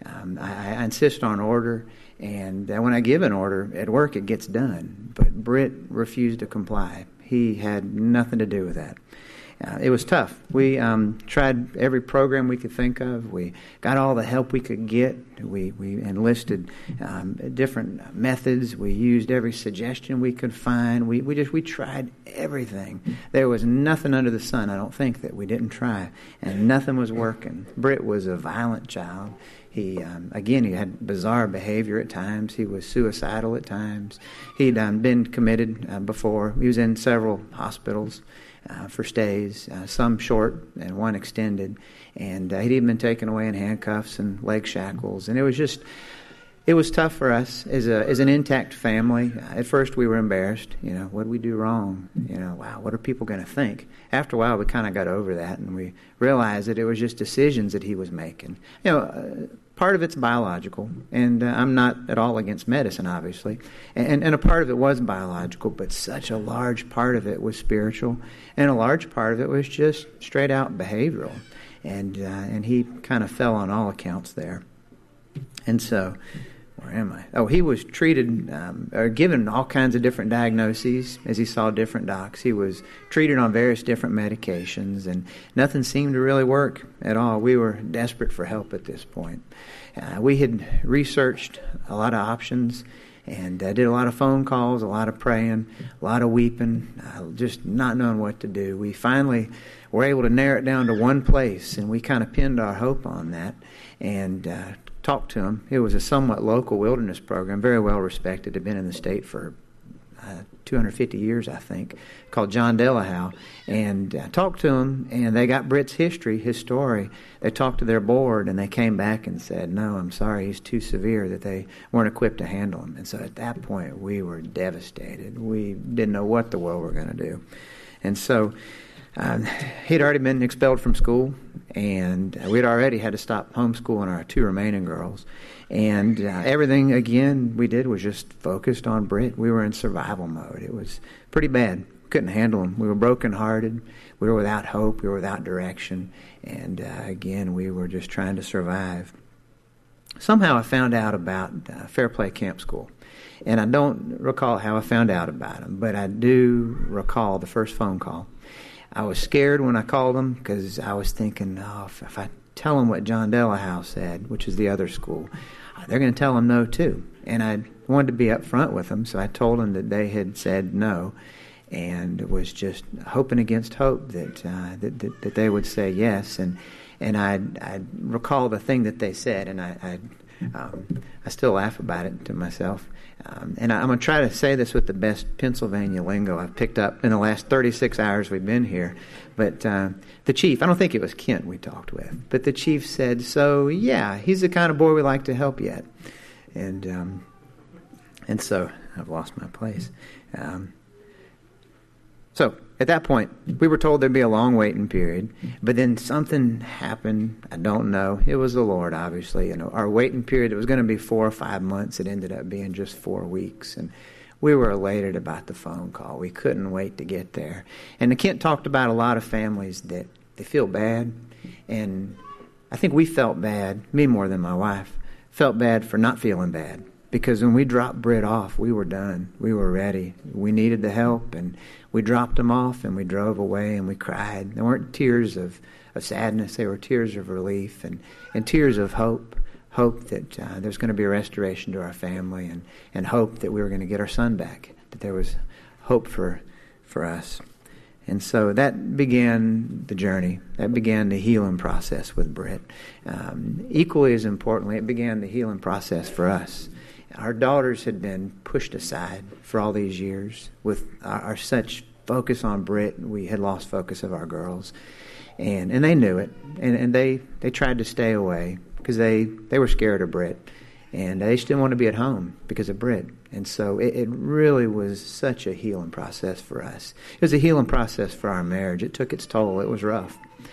I insist on order. And when I give an order at work, it gets done. But Britt refused to comply. He had nothing to do with that. It was tough. We tried every program we could think of. We got all the help we could get. We enlisted different methods. We used every suggestion we could find. We tried everything. There was nothing under the sun, I don't think, that we didn't try. And nothing was working. Britt was a violent child. He had bizarre behavior at times. He was suicidal at times. He'd been committed before. He was in several hospitals for stays, some short and one extended. And he'd even been taken away in handcuffs and leg shackles. And it was tough for us as an intact family. At first we were embarrassed. What did we do wrong? Wow, what are people going to think? After a while we kind of got over that, and we realized that it was just decisions that he was making. Part of it's biological, and I'm not at all against medicine, obviously. And a part of it was biological, but such a large part of it was spiritual, and a large part of it was just straight out behavioral. And he kind of fell on all accounts there. And so, where am I? Oh, he was treated or given all kinds of different diagnoses as he saw different docs. He was treated on various different medications, and nothing seemed to really work at all. We were desperate for help at this point. We had researched a lot of options and did a lot of phone calls, a lot of praying, a lot of weeping, just not knowing what to do. We finally were able to narrow it down to one place, and we kind of pinned our hope on that and talked to him. It was a somewhat local wilderness program, very well respected, had been in the state for 250 years, I think, called John Delahow. And I talked to him, and they got Britt's history, his story. They talked to their board, and they came back and said, no, I'm sorry, he's too severe, that they weren't equipped to handle him. And so at that point, we were devastated. We didn't know what the world we were going to do. And so he'd already been expelled from school, and we'd already had to stop homeschooling our two remaining girls. And everything, again, we did was just focused on Britt. We were in survival mode. It was pretty bad. Couldn't handle him. We were brokenhearted. We were without hope. We were without direction. And again, we were just trying to survive. Somehow I found out about Fair Play Camp School. And I don't recall how I found out about them, but I do recall the first phone call. I was scared when I called them because I was thinking, if I tell them what John Delahow said, which is the other school, they're going to tell them no too. And I wanted to be up front with them, so I told them that they had said no, and was just hoping against hope that they would say yes. And I recall the thing that they said, and I still laugh about it to myself. And I'm going to try to say this with the best Pennsylvania lingo I've picked up in the last 36 hours we've been here. But the chief, I don't think it was Kent we talked with, but the chief said, so, yeah, he's the kind of boy we like to help yet. And so I've lost my place. So at that point, we were told there'd be a long waiting period, but then something happened. I don't know. It was the Lord, obviously. Our waiting period, it was going to be 4 or 5 months. It ended up being just 4 weeks, and we were elated about the phone call. We couldn't wait to get there. And Kent talked about a lot of families that they feel bad, and I think we felt bad, me more than my wife, felt bad for not feeling bad. Because when we dropped Britt off, we were done. We were ready. We needed the help, and we dropped him off, and we drove away, and we cried. There weren't tears of sadness. They were tears of relief and tears of hope that there's going to be a restoration to our family, and hope that we were going to get our son back, that there was hope for us. And so that began the journey. That began the healing process with Britt. Equally as importantly, it began the healing process for us. Our daughters had been pushed aside for all these years. With our such focus on Britt, we had lost focus of our girls. And they knew it. And they tried to stay away because they were scared of Britt. And they just didn't want to be at home because of Britt. And so it really was such a healing process for us. It was a healing process for our marriage. It took its toll. It was rough.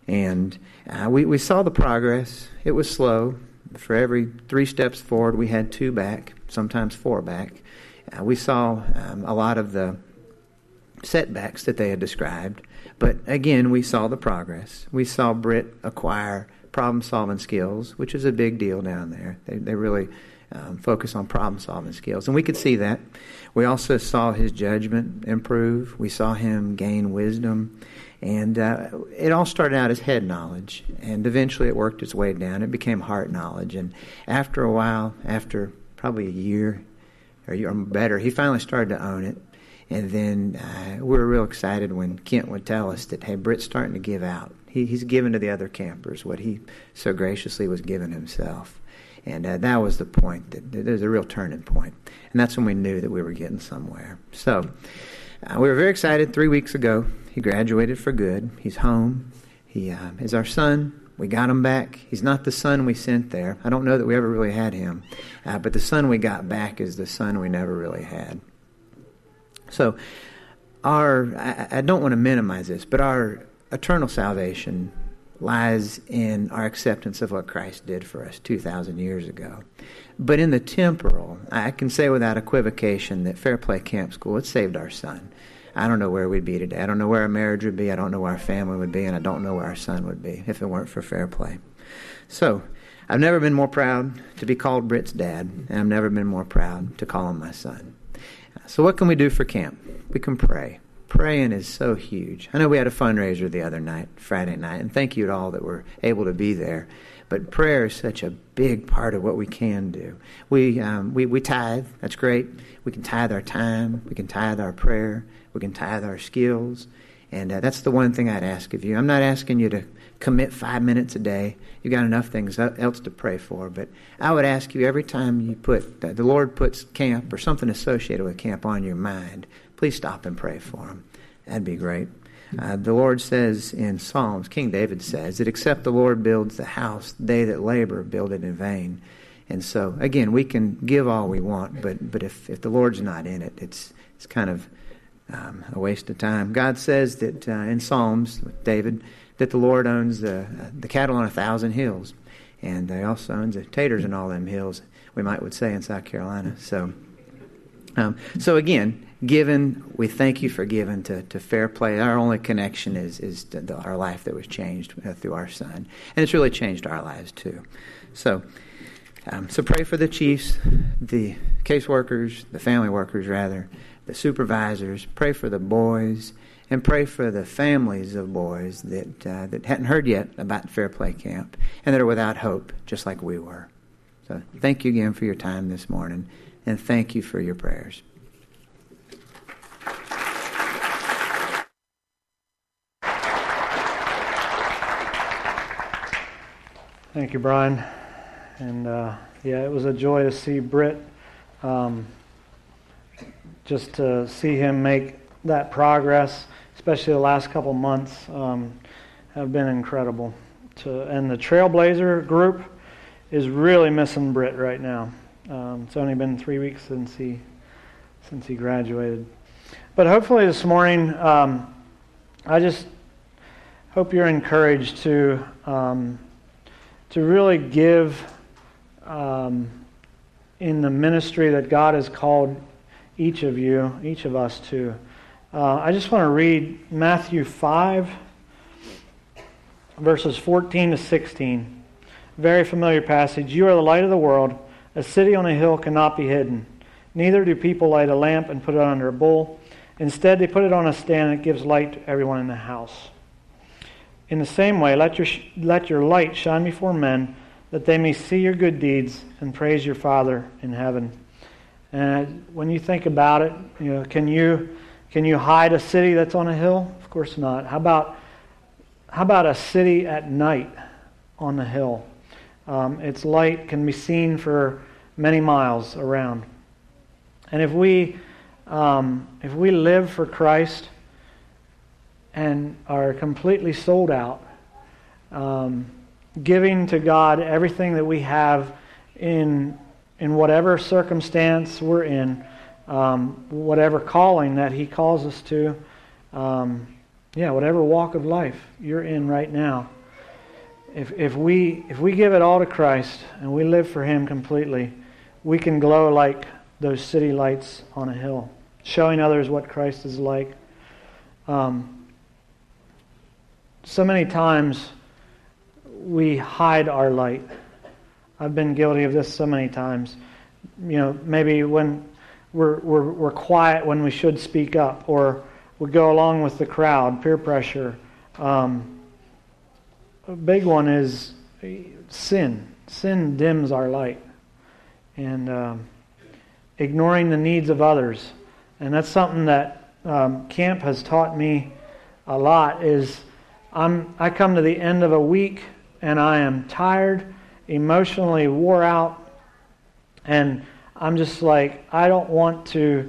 And we saw the progress. It was slow. For every 3 steps forward, we had 2 back, sometimes 4 back. We saw a lot of the setbacks that they had described. But again, we saw the progress. We saw Britt acquire problem-solving skills, which is a big deal down there. They really focus on problem-solving skills. And we could see that. We also saw his judgment improve. We saw him gain wisdom. And it all started out as head knowledge. And eventually it worked its way down. It became heart knowledge. And after a while, after probably a year or better, he finally started to own it. And then we were real excited when Kent would tell us that, hey, Britt's starting to give out. He's given to the other campers what he so graciously was giving himself. And that was the point. That there's a real turning point. And that's when we knew that we were getting somewhere. So we were very excited 3 weeks ago. He graduated for good. He's home. He is our son. We got him back. He's not the son we sent there. I don't know that we ever really had him. But the son we got back is the son we never really had. So I don't want to minimize this, but our eternal salvation lies in our acceptance of what Christ did for us 2,000 years ago. But in the temporal, I can say without equivocation that Fair Play Camp School, it saved our son. I don't know where we'd be today. I don't know where our marriage would be. I don't know where our family would be. And I don't know where our son would be if it weren't for Fair Play. So I've never been more proud to be called Britt's dad, and I've never been more proud to call him my son. So what can we do for camp? We can pray. Praying is so huge. I know we had a fundraiser the other night, Friday night, and thank you to all that were able to be there. But prayer is such a big part of what we can do. We tithe. That's great. We can tithe our time. We can tithe our prayer. We can tithe our skills. And that's the one thing I'd ask of you. I'm not asking you to commit 5 minutes a day. You've got enough things else to pray for. But I would ask you every time you the Lord puts camp or something associated with camp on your mind, please stop and pray for him. That'd be great. The Lord says in Psalms, King David says, that except the Lord builds the house, they that labor build it in vain. And so, again, we can give all we want, but if the Lord's not in it, it's kind of a waste of time. God says that in Psalms, with David, that the Lord owns the cattle on 1,000 hills. And he also owns the taters in all them hills, we would say in South Carolina. So again, given, we thank you for giving to Fair Play. Our only connection is our life that was changed through our son. And it's really changed our lives too. So pray for the chiefs, the caseworkers, the family workers rather, the supervisors. Pray for the boys, and pray for the families of boys that hadn't heard yet about Fair Play Camp and that are without hope, just like we were. So thank you again for your time this morning, and thank you for your prayers. Thank you, Brian. And it was a joy to see Britt. Just to see him make that progress, especially the last couple months, have been incredible. And the Trailblazer group is really missing Britt right now. It's only been 3 weeks since he graduated. But hopefully this morning, I just hope you're encouraged to really give in the ministry that God has called each of us to. I just want to read Matthew 5, verses 14 to 16. Very familiar passage. You are the light of the world. A city on a hill cannot be hidden. Neither do people light a lamp and put it under a bowl. Instead, they put it on a stand and it gives light to everyone in the house. In the same way, let your light shine before men, that they may see your good deeds and praise your Father in heaven. And when you think about it, can you hide a city that's on a hill? Of course not. How about a city at night on the hill? Its light can be seen for many miles around. And if we live for Christ and are completely sold out, giving to God everything that we have in whatever circumstance we're in, whatever calling that He calls us to, whatever walk of life you're in right now, if we give it all to Christ and we live for Him completely, we can glow like those city lights on a hill, showing others what Christ is like. So many times we hide our light. I've been guilty of this so many times. Maybe when we're quiet when we should speak up, or we go along with the crowd, peer pressure. A big one is sin. Sin dims our light, and ignoring the needs of others. And that's something that camp has taught me a lot. Is I come to the end of a week and I am tired, emotionally wore out, and I'm just like, I don't want to.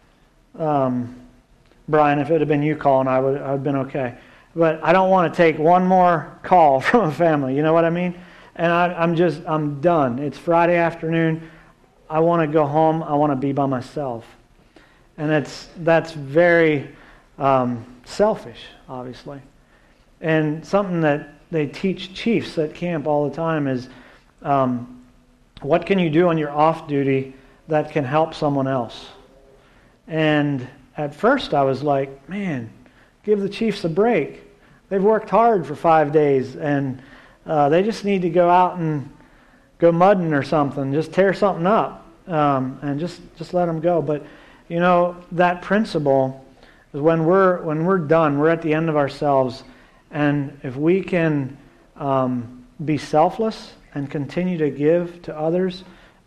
Brian, if it had been you calling, I would have been okay. But I don't want to take one more call from a family. You know what I mean? And I'm done. It's Friday afternoon. I want to go home. I want to be by myself. And that's very selfish, obviously. And something that they teach chiefs at camp all the time is, what can you do on your off duty that can help someone else? And at first I was like, man, give the chiefs a break. They've worked hard for 5 days, and they just need to go out and go mudding or something, just tear something up, and just let them go. But that principle is when we're done, we're at the end of ourselves, and if we can be selfless and continue to give to others,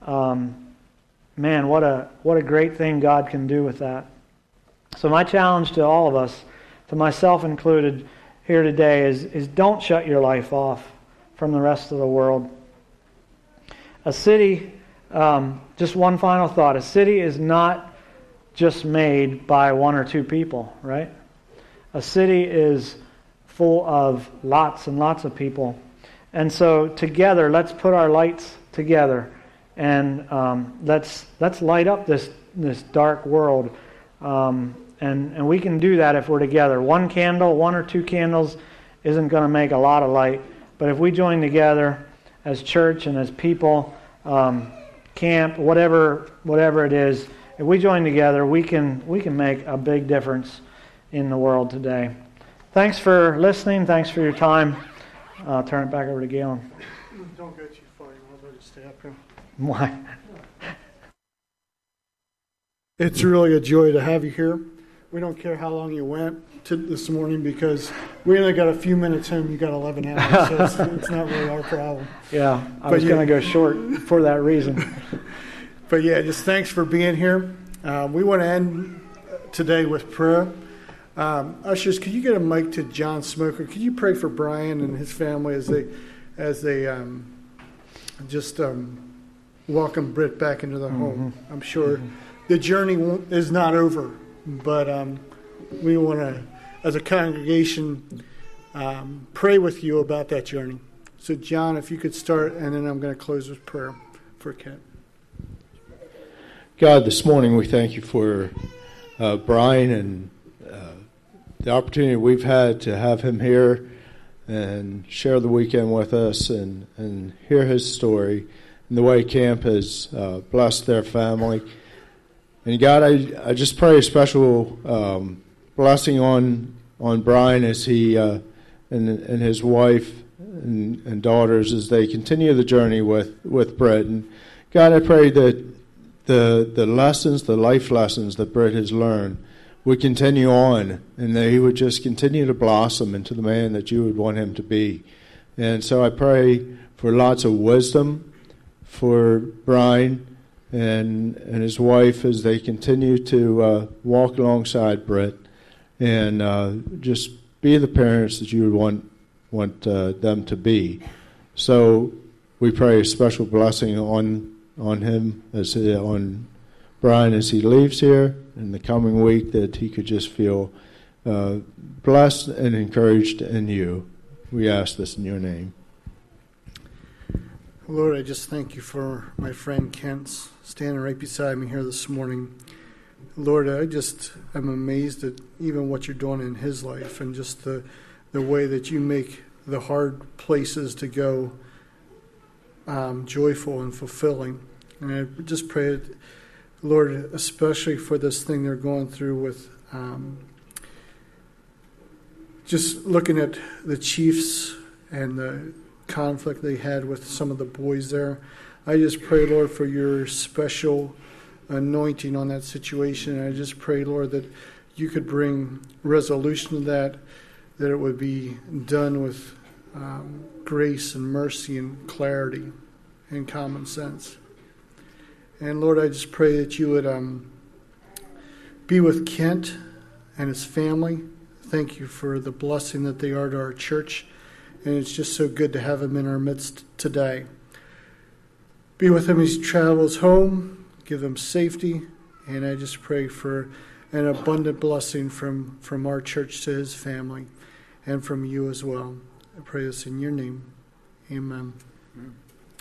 man, what a great thing God can do with that. So my challenge to all of us, to myself included here today, is don't shut your life off from the rest of the world. A city, just one final thought, a city is not just made by one or two people, right? A city is full of lots and lots of people. And so together, let's put our lights together, and let's light up this dark world. And we can do that if we're together. One candle, one or two candles isn't going to make a lot of light. But if we join together as church and as people, camp, whatever it is, if we join together, we can make a big difference in the world today. Thanks for listening. Thanks for your time. I'll turn it back over to Galen. Don't go too far. You want to stay up here. Why? It's really a joy to have you here. We don't care how long you went this morning, because we only got a few minutes in. You got 11 hours, so it's not really our problem. Yeah, I was going to go short for that reason. But yeah, just thanks for being here. We want to end today with prayer. Ushers, could you get a mic to John Smoker? Could you pray for Brian and his family as they welcome Britt back into their home? I'm sure the journey is not over, but we want to, as a congregation, pray with you about that journey. So, John, if you could start, and then I'm going to close with prayer for Kent. God, this morning we thank you for Brian and the opportunity we've had to have him here and share the weekend with us and hear his story and the way camp has blessed their family. And God, I just pray a special blessing on Brian as he and his wife and daughters as they continue the journey with Britt. And God, I pray that the lessons, the life lessons that Britt has learned would continue on, and that he would just continue to blossom into the man that you would want him to be. And so I pray for lots of wisdom for Brian and his wife as they continue to walk alongside Britt and just be the parents that you would want them to be. So we pray a special blessing on him, on Brian as he leaves here in the coming week, that he could just feel blessed and encouraged in you. We ask this in your name. Lord, I just thank you for my friend Kent standing right beside me here this morning. Lord, I'm amazed at even what you're doing in his life, and just the way that you make the hard places to go joyful and fulfilling. And I just pray, Lord, especially for this thing they're going through with just looking at the Chiefs and the conflict they had with some of the boys there. I just pray, Lord, for your special anointing on that situation. And I just pray, Lord, that you could bring resolution to that it would be done with grace and mercy and clarity and common sense. And Lord, I just pray that you would be with Kent and his family. Thank you for the blessing that they are to our church. And it's just so good to have him in our midst today. Be with him as he travels home. Give him safety. And I just pray for an abundant blessing from our church to his family and from you as well. I pray this in your name. Amen.